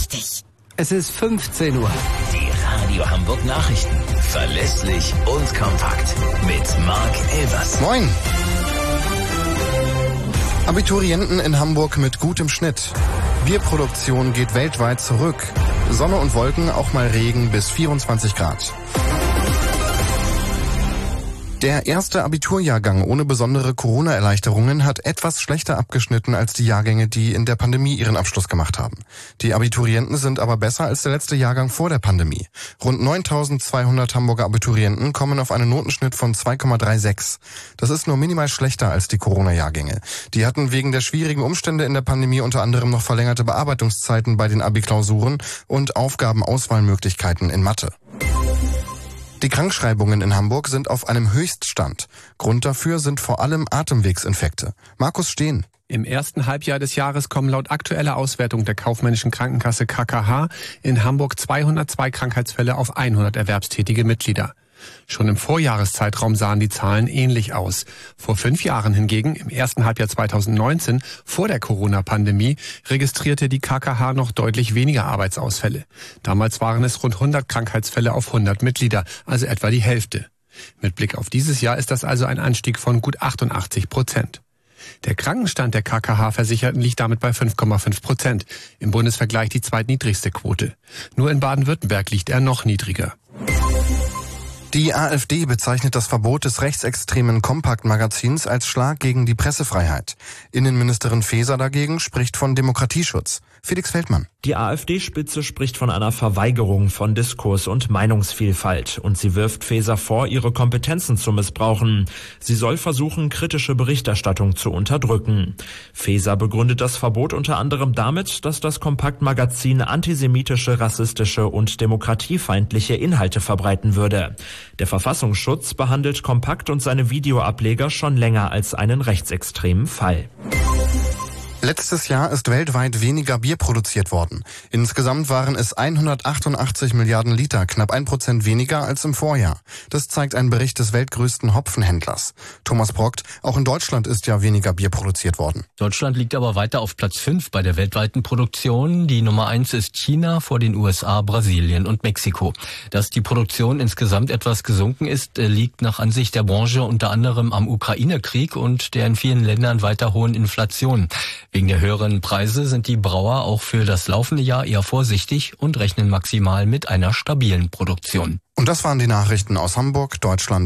richtig. Es ist 15 Uhr. Die Radio Hamburg Nachrichten. Verlässlich und kompakt. Mit Marc Elvers. Moin. Abiturienten in Hamburg mit gutem Schnitt. Bierproduktion geht weltweit zurück. Sonne und Wolken, auch mal Regen bis 24 Grad. Der erste Abiturjahrgang ohne besondere Corona-Erleichterungen hat etwas schlechter abgeschnitten als die Jahrgänge, die in der Pandemie ihren Abschluss gemacht haben. Die Abiturienten sind aber besser als der letzte Jahrgang vor der Pandemie. Rund 9.200 Hamburger Abiturienten kommen auf einen Notenschnitt von 2,36. Das ist nur minimal schlechter als die Corona-Jahrgänge. Die hatten wegen der schwierigen Umstände in der Pandemie unter anderem noch verlängerte Bearbeitungszeiten bei den Abi-Klausuren und Aufgabenauswahlmöglichkeiten in Mathe. Die Krankschreibungen in Hamburg sind auf einem Höchststand. Grund dafür sind vor allem Atemwegsinfekte. Markus Steen. Im ersten Halbjahr des Jahres kommen laut aktueller Auswertung der kaufmännischen Krankenkasse KKH in Hamburg 202 Krankheitsfälle auf 100 erwerbstätige Mitglieder. Schon im Vorjahreszeitraum sahen die Zahlen ähnlich aus. Vor 5 Jahren hingegen, im ersten Halbjahr 2019, vor der Corona-Pandemie, registrierte die KKH noch deutlich weniger Arbeitsausfälle. Damals waren es rund 100 Krankheitsfälle auf 100 Mitglieder, also etwa die Hälfte. Mit Blick auf dieses Jahr ist das also ein Anstieg von gut 88%. Der Krankenstand der KKH-Versicherten liegt damit bei 5,5%. Im Bundesvergleich die zweitniedrigste Quote. Nur in Baden-Württemberg liegt er noch niedriger. Die AfD bezeichnet das Verbot des rechtsextremen Kompakt-Magazins als Schlag gegen die Pressefreiheit. Innenministerin Faeser dagegen spricht von Demokratieschutz. Felix Feldmann. Die AfD-Spitze spricht von einer Verweigerung von Diskurs und Meinungsvielfalt. Und sie wirft Faeser vor, ihre Kompetenzen zu missbrauchen. Sie soll versuchen, kritische Berichterstattung zu unterdrücken. Faeser begründet das Verbot unter anderem damit, dass das Kompakt-Magazin antisemitische, rassistische und demokratiefeindliche Inhalte verbreiten würde. Der Verfassungsschutz behandelt Kompakt und seine Videoableger schon länger als einen rechtsextremen Fall. Letztes Jahr ist weltweit weniger Bier produziert worden. Insgesamt waren es 188 Milliarden Liter, knapp 1% weniger als im Vorjahr. Das zeigt ein Bericht des weltgrößten Hopfenhändlers. Thomas Brockt, auch in Deutschland ist ja weniger Bier produziert worden. Deutschland liegt aber weiter auf Platz 5 bei der weltweiten Produktion. Die Nummer 1 ist China, vor den USA, Brasilien und Mexiko. Dass die Produktion insgesamt etwas gesunken ist, liegt nach Ansicht der Branche unter anderem am Ukraine-Krieg und der in vielen Ländern weiter hohen Inflation. Wegen der höheren Preise sind die Brauer auch für das laufende Jahr eher vorsichtig und rechnen maximal mit einer stabilen Produktion. Und das waren die Nachrichten aus Hamburg, Deutschland